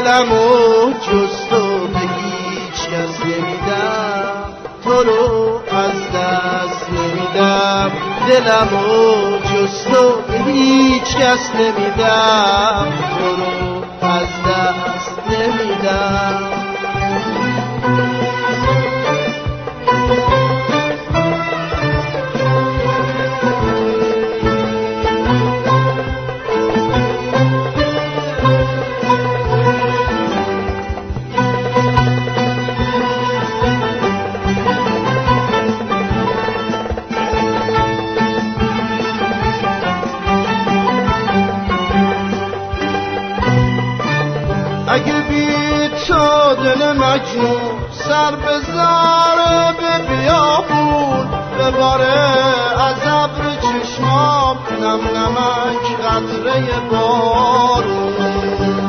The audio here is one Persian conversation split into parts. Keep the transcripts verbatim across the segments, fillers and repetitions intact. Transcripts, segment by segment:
دلمو جز تو به هیچ کس نمیدم، تو رو از دست نمیدم. دلمو جز تو به هیچ کس نمیدم، تو رو از دست نمیدم. اگه بی تو دل مجنون سر بذاره به بیابون، بباره از ابر چشمام نم نمک قطره بارون.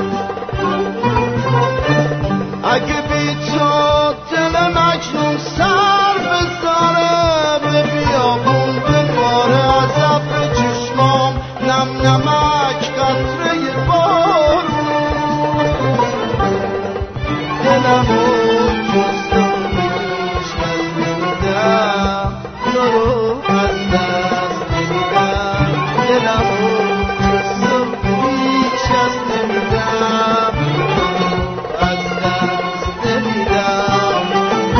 اگه بی تو دل مجنون سر بذاره به بیابون، بباره از ابر چشمام نم نمک قطره بارون. دلمو جز تو به هیچ کس نمیدم، تو رو از دست نمیدم. دلمو جز تو به هیچ کس نمیدم، تو رو از دست نمیدم.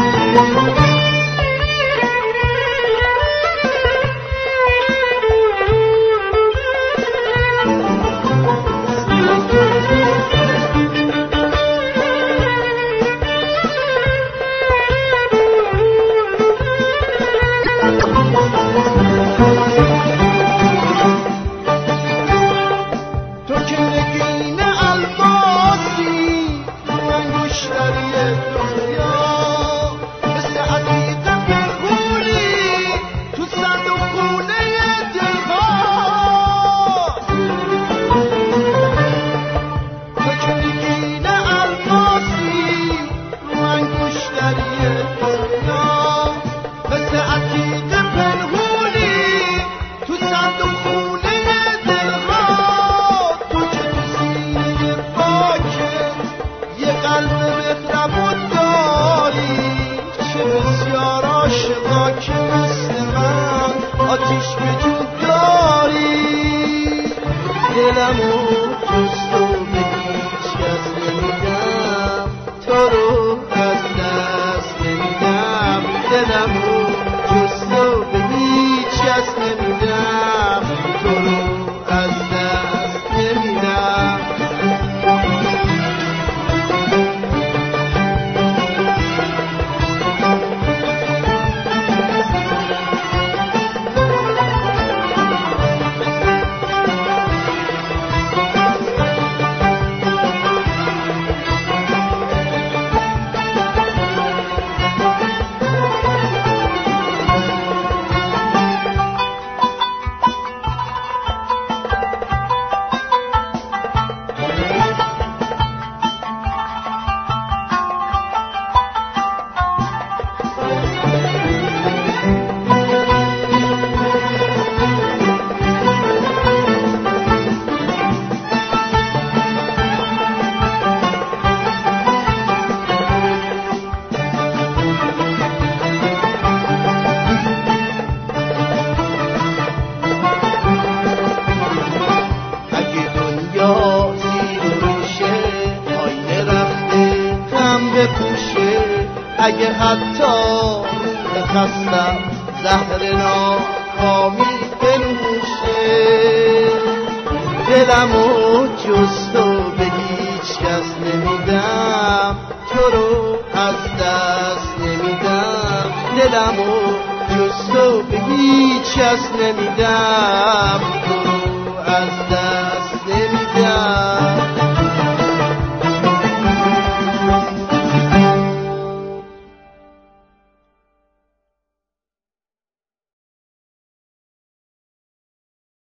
آتیش به جون داری. دلمو جز تو به هیچ کس نمیدم، تو رو از دست نمیدم. دلمو جز تو به هیچ کس نمیدم، تو رو از دست نمیدم. اگه حتی خستم زهر ناکامی بنوشه، دلمو جز تو به هیچ کس نمیدم، تو رو از دست نمیدم. دلمو جز تو به هیچ کس نمیدم، تو رو از دست نمیدم.